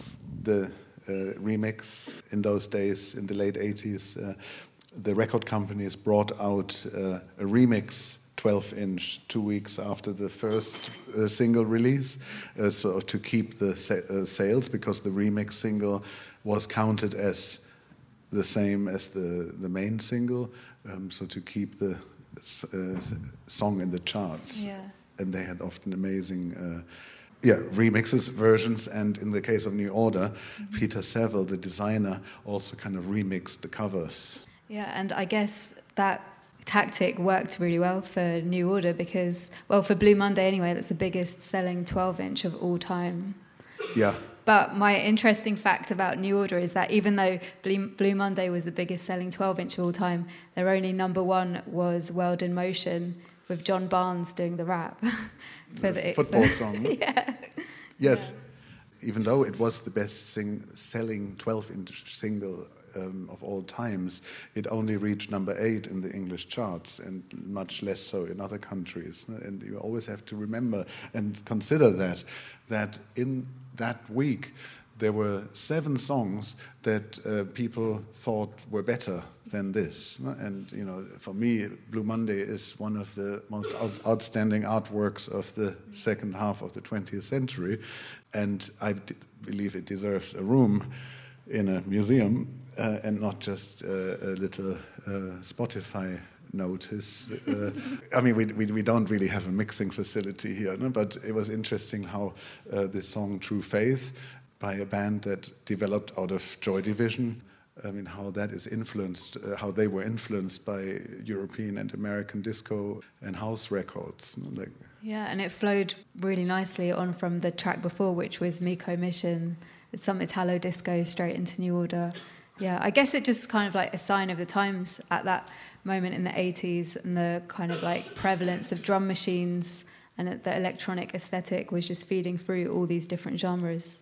S3: the uh, remix in those days, in the late eighties. Uh, the record companies brought out uh, a remix twelve inch two weeks after the first uh, single release, uh, so to keep the sa- uh, sales, because the remix single was counted as the same as the, the main single, um, so to keep the uh, song in the charts.
S2: Yeah.
S3: And they had often amazing uh, yeah, remixes, versions, and in the case of New Order, mm-hmm. Peter Saville, the designer, also kind of remixed the covers.
S2: Yeah, and I guess that tactic worked really well for New Order because, well, for Blue Monday anyway, that's the biggest selling twelve inch of all time.
S3: Yeah.
S2: But my interesting fact about New Order is that even though Blue, Blue Monday was the biggest selling twelve inch of all time, their only number one was World in Motion with John Barnes doing the rap. for the,
S3: the football
S2: for,
S3: song.
S2: Yeah.
S3: Yes. Yeah. Even though it was the best sing, selling twelve inch single Um, of all times, it only reached number eight in the English charts and much less so in other countries. And you always have to remember and consider that, that in that week there were seven songs that uh, people thought were better than this. And, you know, for me, Blue Monday is one of the most out- outstanding artworks of the second half of the twentieth century. And I d- believe it deserves a room in a museum. Uh, and not just uh, a little uh, Spotify notice. Uh, I mean, we, we we don't really have a mixing facility here, no? But it was interesting how uh, this song True Faith, by a band that developed out of Joy Division, I mean, how that is influenced, uh, how they were influenced by European and American disco and house records. No? Like,
S2: yeah, and it flowed really nicely on from the track before, which was Miko Mission, some Italo disco straight into New Order. Yeah, I guess it just kind of like a sign of the times at that moment in the eighties, and the kind of like prevalence of drum machines and the electronic aesthetic was just feeding through all these different genres.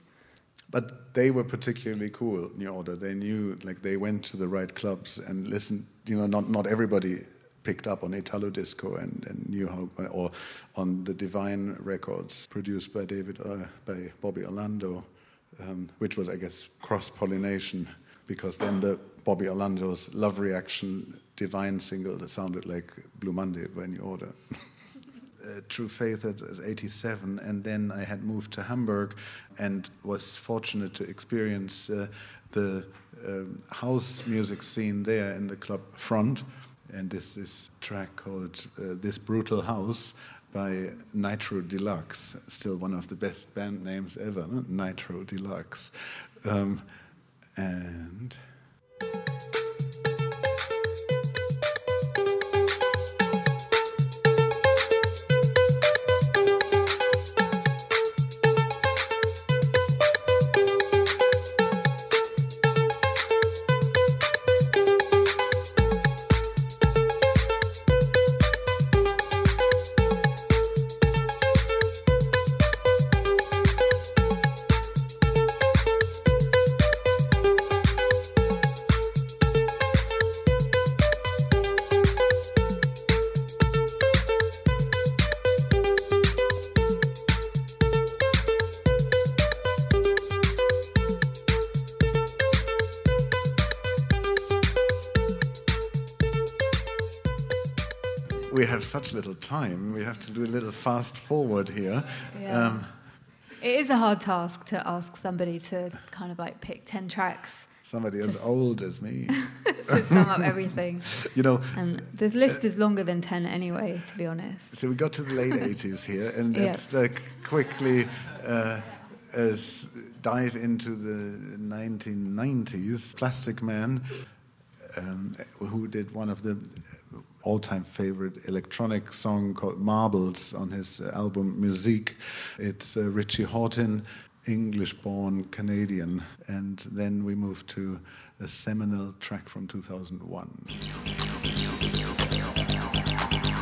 S3: But they were particularly cool, New Order. They knew, like, they went to the right clubs and listened. You know, not not everybody picked up on Italo disco and, and knew how, or on the Divine records produced by David, uh, by Bobby Orlando, um, which was, I guess, cross-pollination. Because then the Bobby Orlando's Love Reaction Divine single that sounded like Blue Monday by New Order. uh, True Faith as eighty-seven, and then I had moved to Hamburg and was fortunate to experience uh, the um, house music scene there in the club Front. And this is a track called uh, This Brutal House by Nitro Deluxe, still one of the best band names ever, no? Nitro Deluxe. Um, And we have such little time. We have to do a little fast forward here.
S2: Yeah.
S3: Um,
S2: it is a hard task to ask somebody to kind of like pick ten tracks.
S3: Somebody as old as me.
S2: To sum up everything.
S3: You know,
S2: and the list is longer than ten anyway, to be honest.
S3: So we got to the late eighties here, and
S2: Yeah.
S3: let's like quickly uh, as dive into the nineteen nineties. Plastic Man, um, who did one of the all-time favorite electronic song called Marbles on his album Musique. It's uh, Richie Hawtin, English-born Canadian, and then we move to a seminal track from two thousand one.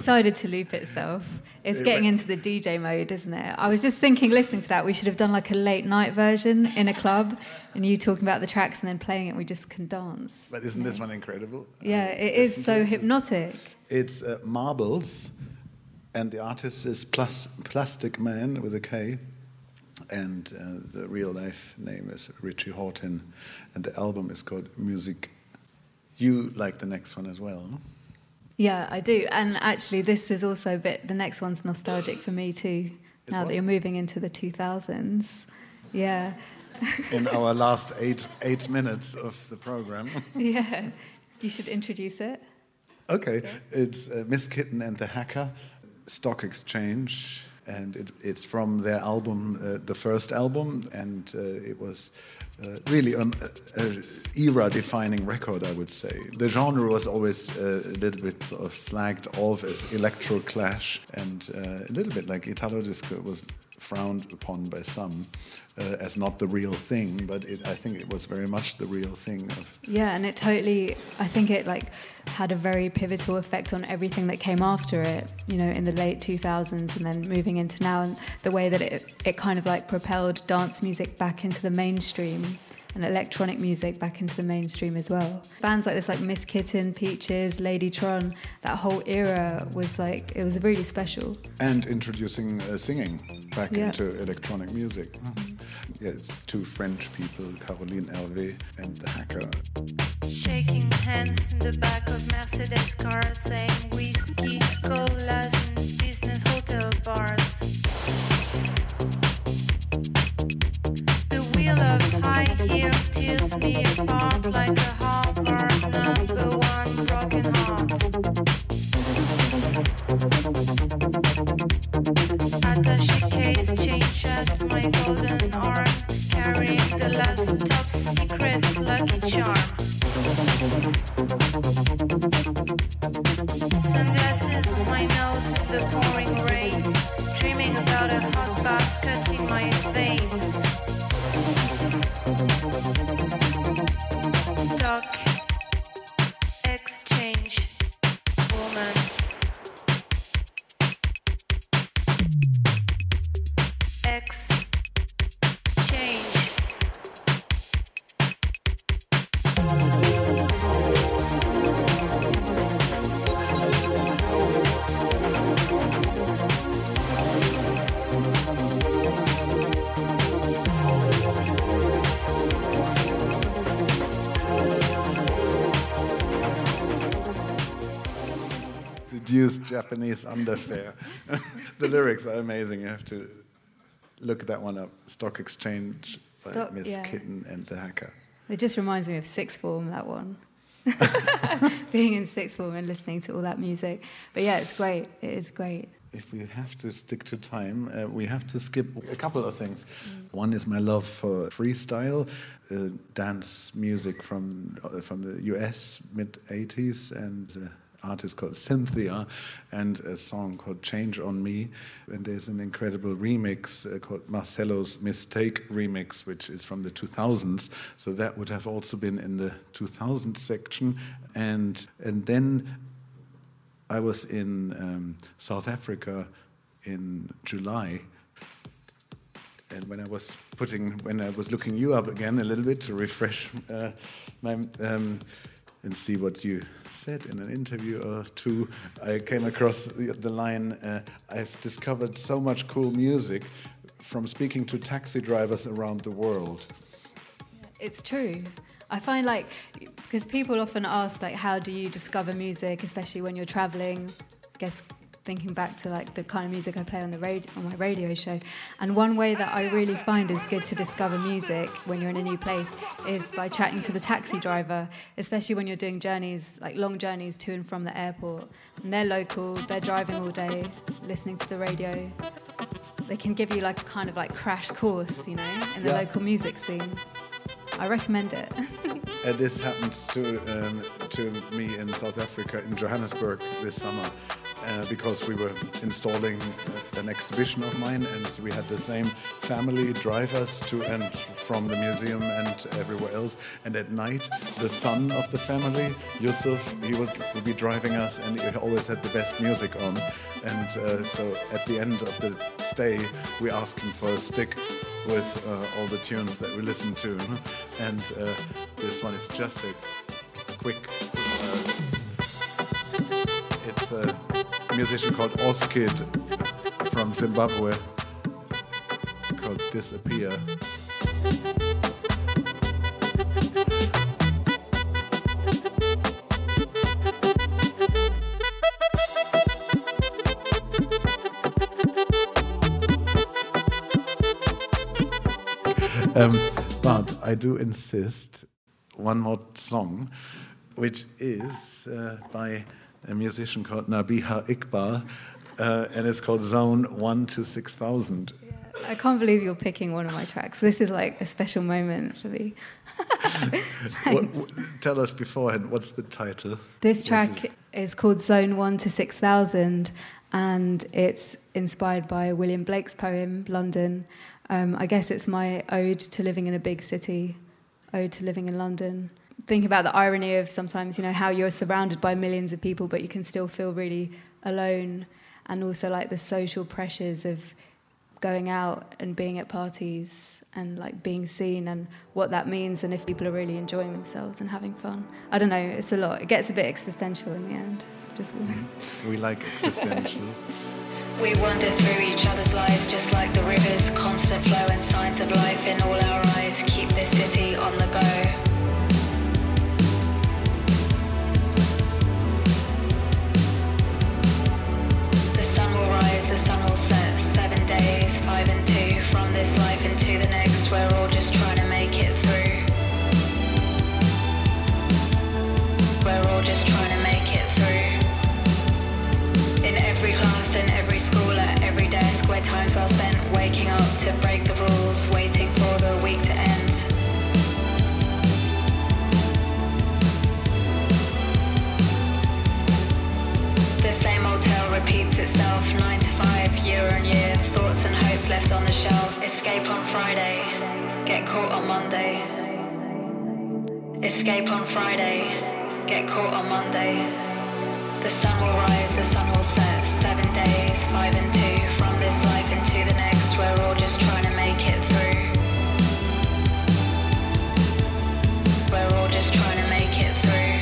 S2: decided to loop itself. It's
S3: It
S2: getting
S3: went-
S2: into the D J mode, isn't it? I was just thinking, listening to that, we should have done like a late night version in a club, and you talking about the tracks and then playing it, we just can dance.
S3: But isn't this one incredible?
S2: Yeah,
S3: Uh,
S2: it is
S3: listen
S2: so
S3: to it.
S2: hypnotic.
S3: It's uh, Marbles, and the artist is Plus, Plastic Man with a K, and uh, the real life name is Richie Horton, and the album is called Music. You like the next one as well, no?
S2: Yeah, I do. And actually, this is also a bit, the next one's nostalgic for me too,
S3: Is
S2: now
S3: what?
S2: that you're moving into the two thousands. Yeah.
S3: In our last eight eight minutes of the program.
S2: Yeah. You should introduce it.
S3: Okay, it's uh, Miss Kitten and the Hacker, Stock Exchange, and it, it's from their album, uh, the first album, and uh, it was uh, really an uh, era-defining record, I would say. The genre was always uh, a little bit sort of slagged off as electro clash, and uh, a little bit like Italo disco was frowned upon by some uh, as not the real thing, but it, I think it was very much the real thing. Of
S2: Yeah, and it totally, I think it like had a very pivotal effect on everything that came after it, you know, in the late two thousands and then moving into now, and the way that it, it kind of like propelled dance music back into the mainstream and electronic music back into the mainstream as well. Bands like this, like Miss Kitten, Peaches, Ladytron, that whole era was like, it was really special.
S3: And introducing uh, singing back
S2: Yeah.
S3: into electronic music. Yeah, it's two French people, Caroline Hervé and the Hacker.
S8: Shaking hands in the back of Mercedes cars, saying whiskey, colas, and business hotel bars. The wheel of high heels tears me apart like a Harvard number one broken heart. Attaché case, chain shaft, my golden arm, carrying the last top secret lucky charm. Sunglasses on my nose in the pouring rain, dreaming about a hot bath cutting my veins. Stock exchange woman. Exchange.
S3: Seduced Japanese underfair. The lyrics are amazing. You have to look that one up. Stock Exchange by
S2: Stock-
S3: Miss
S2: yeah.
S3: Kitten and the Hacker.
S2: It just reminds me of sixth form, that one. Being in sixth form and listening to all that music. But yeah, it's great. It is great.
S3: If we have to stick to time, uh, we have to skip a couple of things. Mm. One is my love for freestyle, uh, dance music from uh, from the U S mid eighties, and an artist called Cynthia, and a song called Change on Me. And there's an incredible remix uh, called Marcelo's Mistake remix, which is from the two thousands. So that would have also been in the two thousands section. And and then I was in um, South Africa in July, and when I was putting, when I was looking you up again a little bit to refresh uh, my um, and see what you said in an interview or two, I came across the, the line, uh, "I've discovered so much cool music from speaking to taxi drivers around the world."
S2: It's true. I find like, because people often ask like, how do you discover music, especially when you're traveling? I guess thinking back to like the kind of music I play on the radio, on my radio show. And one way that I really find is good to discover music when you're in a new place is by chatting to the taxi driver, especially when you're doing journeys, like long journeys to and from the airport. And they're local, they're driving all day, listening to the radio. They can give you like a kind of like crash course, you know, in the
S3: Yeah.
S2: local music scene. I recommend it.
S3: Uh, this happened to um, to me in South Africa, in Johannesburg this summer. uh, because we were installing uh, an exhibition of mine, and we had the same family drive us to and from the museum and everywhere else. And at night, the son of the family, Yusuf, he would, would be driving us, and he always had the best music on. And uh, so at the end of the stay, we asked him for a stick with uh, all the tunes that we listened to. And uh, this one is just a quick... Uh, it's a musician called Oskid from Zimbabwe called Disappear. Um, but I do insist one more song, which is uh, by a musician called Nabiha Iqbal, uh, and it's called Zone one to six thousand.
S2: Yeah, I can't believe you're picking one of my tracks. This is like a special moment for me.
S3: what, what, tell us beforehand, what's the title?
S2: This track is called Zone one to six thousand, and it's inspired by William Blake's poem, London. Um, I guess it's my ode to living in a big city, ode to living in London. Think about the irony of sometimes, you know, how you're surrounded by millions of people, but you can still feel really alone, and also like the social pressures of going out and being at parties and like being seen and what that means, and if people are really enjoying themselves and having fun. I don't know, it's a lot. It gets a bit existential in the end. It's just
S3: we like existential.
S9: We wander through each other's lives just like the rivers, constant flow and signs of life in all our eyes. Keep this city on the go. The sun will rise, the sun will set. Seven days, five and two. From this life into the next, we're all just trying to make it through. We're all just trying to make it through. In every class, in every school, at every desk, where time's well spent waking up to break the rules, waiting for the week to end. The same old tale repeats itself, nine to five, year on year, thoughts and hopes left on the shelf. Escape on Friday, get caught on Monday. Escape on Friday, get caught on Monday. The sun will rise, the sun will set. Seven days, five and two. From this life into the next, we're all just trying to make it through. We're all just trying to make it through.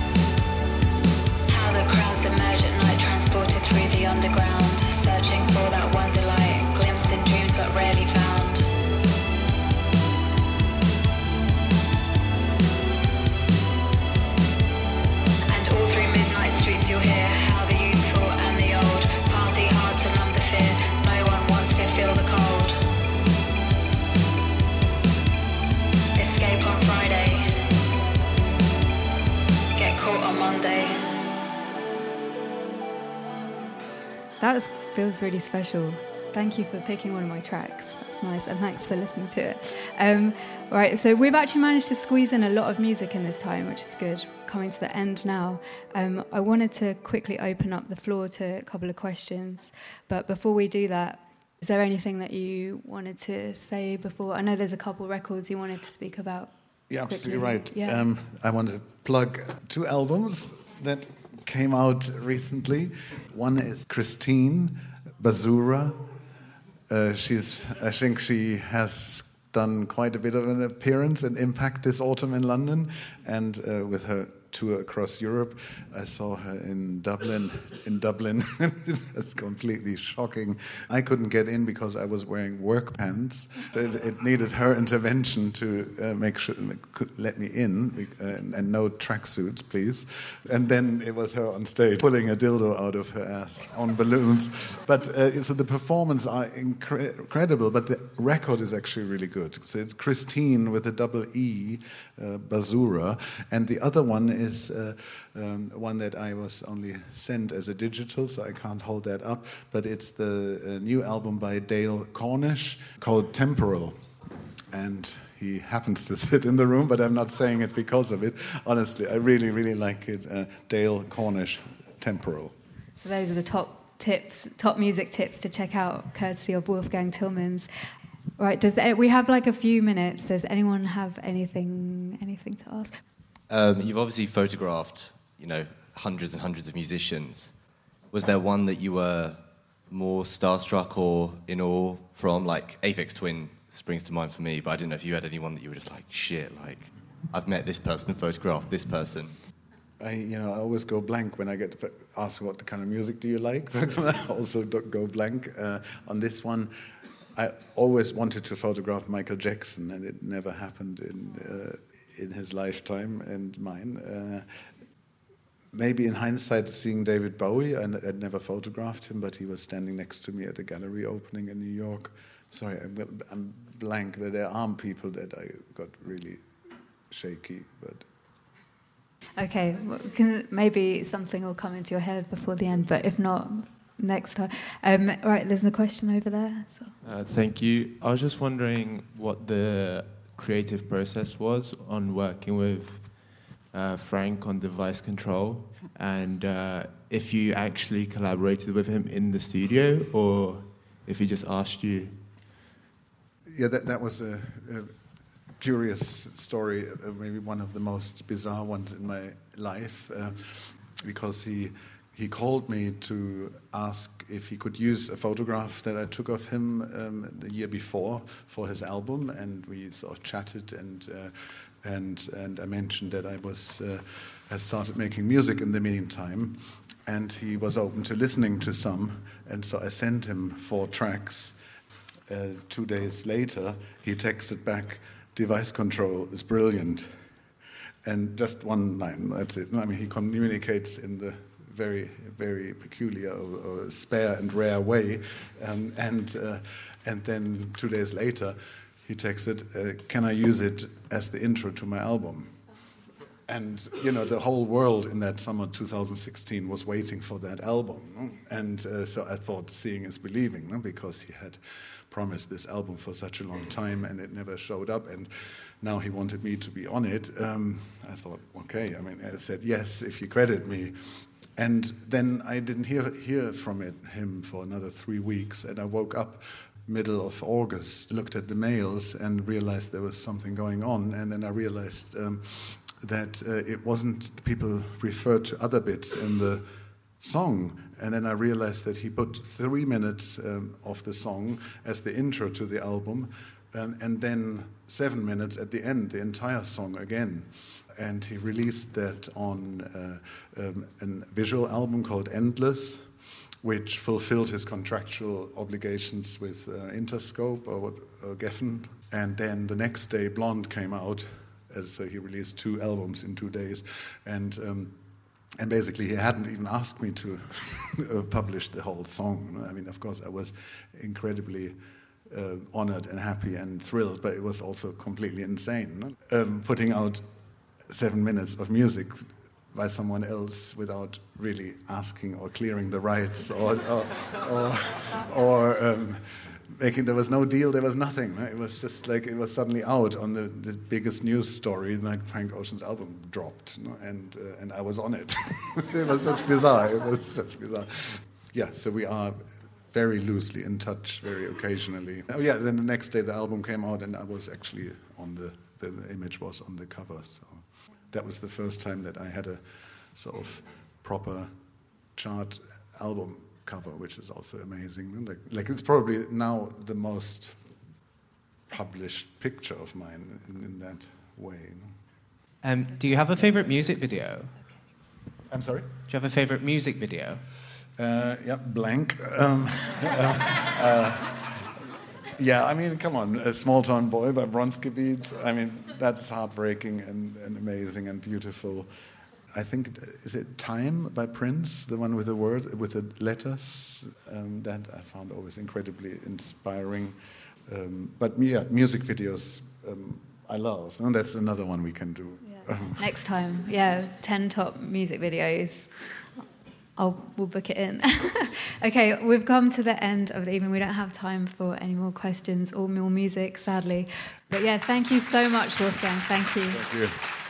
S9: How the crowds emerge at night, transported through the underground, searching for that wonder light, glimpsed in dreams but rarely found. Streets you'll hear how the youthful and the old party hard to numb the fear. No one wants to feel the cold. Escape on Friday, get caught on Monday.
S2: That was, feels really special. Thank you for picking one of my tracks. That's nice, and thanks for listening to it. Um, right, so we've actually managed to squeeze in a lot of music in this time, which is good. Coming to the end now. Um, I wanted to quickly open up the floor to a couple of questions, but before we do that, is there anything that you wanted to say before? I know there's a couple records you wanted to speak about.
S3: Yeah,
S2: quickly.
S3: absolutely right.
S2: Yeah.
S3: Um, I want to plug two albums that came out recently. One is Christine Basura. Uh, she's, I think she has done quite a bit of an appearance and impact this autumn in London, and uh, with her tour across Europe. I saw her in Dublin. In Dublin, it's completely shocking. I couldn't get in because I was wearing work pants. It, it needed her intervention to uh, make sure could let me in, uh, and, and no tracksuits, please. And then it was her on stage pulling a dildo out of her ass on balloons. But uh, so the performances are incre- incredible, but the record is actually really good. So it's Christine with a double E, uh, Basura, and the other one is is uh, um, one that I was only sent as a digital, so I can't hold that up, but it's the uh, new album by Dale Cornish called Temporal, and he happens to sit in the room, but I'm not saying it because of it. Honestly, I really, really like it. Uh, Dale Cornish, Temporal.
S2: So those are the top tips, top music tips to check out, courtesy of Wolfgang Tillmans. Right, does we have like a few minutes? Does anyone have anything anything to ask?
S10: Um, you've obviously photographed, you know, hundreds and hundreds of musicians. Was there one that you were more starstruck or in awe from? Like Aphex Twin springs to mind for me, but I didn't know if you had anyone that you were just like, shit, like, I've met this person and photographed this person.
S3: I, you know, I always go blank when I get asked what the kind of music do you like. I also don't go blank uh, on this one. I always wanted to photograph Michael Jackson, and it never happened in uh, in his lifetime and mine. Uh, maybe in hindsight, seeing David Bowie, and I'd never photographed him, but he was standing next to me at a gallery opening in New York. Sorry, I'm, I'm blank. There are people that I got really shaky, but.
S2: Okay, well, can, maybe something will come into your head before the end, but if not, next time. Um, right, there's a question over there. So.
S11: Uh, thank you. I was just wondering what the creative process was on working with uh, Frank on Device Control, and uh, if you actually collaborated with him in the studio, or if he just asked you.
S3: Yeah, that, that was a, a curious story, uh, maybe one of the most bizarre ones in my life, uh, because he he called me to ask if he could use a photograph that I took of him um, the year before for his album, and we sort of chatted, and uh, and and I mentioned that I was uh, had started making music in the meantime, and he was open to listening to some, and so I sent him four tracks. Uh, two days later, he texted back, "Device Control is brilliant," and just one line. That's it. I mean, he communicates in the very, very peculiar or, or spare and rare way, um, and uh, and then two days later, he texted, uh, "Can I use it as the intro to my album?" And you know, the whole world in that summer two thousand sixteen was waiting for that album, and uh, so I thought seeing is believing, no? Because he had promised this album for such a long time, and it never showed up, and now he wanted me to be on it. Um, I thought, okay, I mean, I said yes if you credit me. And then I didn't hear hear from it, him for another three weeks, and I woke up middle of August, looked at the mails, and realized there was something going on, and then I realized um, that uh, it wasn't, people referred to other bits in the song, and then I realized that he put three minutes um, of the song as the intro to the album, and, and then seven minutes at the end, the entire song again. And he released that on uh, um, a visual album called Endless, which fulfilled his contractual obligations with uh, Interscope or, what, or Geffen. And then the next day, Blonde came out, as so he released two albums in two days, and um, and basically he hadn't even asked me to publish the whole song. I mean, of course, I was incredibly uh, honored and happy and thrilled, but it was also completely insane, um, putting out seven minutes of music by someone else without really asking or clearing the rights or or, or, or um, making, there was no deal, there was nothing. It was just like, it was suddenly out on the, the biggest news story, like Frank Ocean's album dropped, you know, and uh, and I was on it. It was just bizarre, it was just bizarre. Yeah, so we are very loosely in touch, very occasionally. Oh yeah, then the next day the album came out, and I was actually on the, the, the image was on the cover, so. That was the first time that I had a sort of proper chart album cover, which is also amazing. Like, like it's probably now the most published picture of mine in, in that way. You know?
S12: Um, do you have a favorite music video?
S3: I'm sorry?
S12: Do you have a favorite music video?
S3: Uh, yeah, blank. Um, uh, uh, Yeah, I mean, come on, A Small Town Boy by Bronski Beat. I mean, that's heartbreaking and, and amazing and beautiful. I think, is it Time by Prince, the one with the word, with the letters? Um, that I found always incredibly inspiring. Um, but yeah, music videos um, I love. And that's another one we can do.
S2: Yeah. Next time, yeah, ten top music videos. I'll, we'll book it in. Okay, we've come to the end of the evening. We don't have time for any more questions or more music, sadly. But yeah, thank you so much, Wolfgang. Thank you.
S3: Thank you.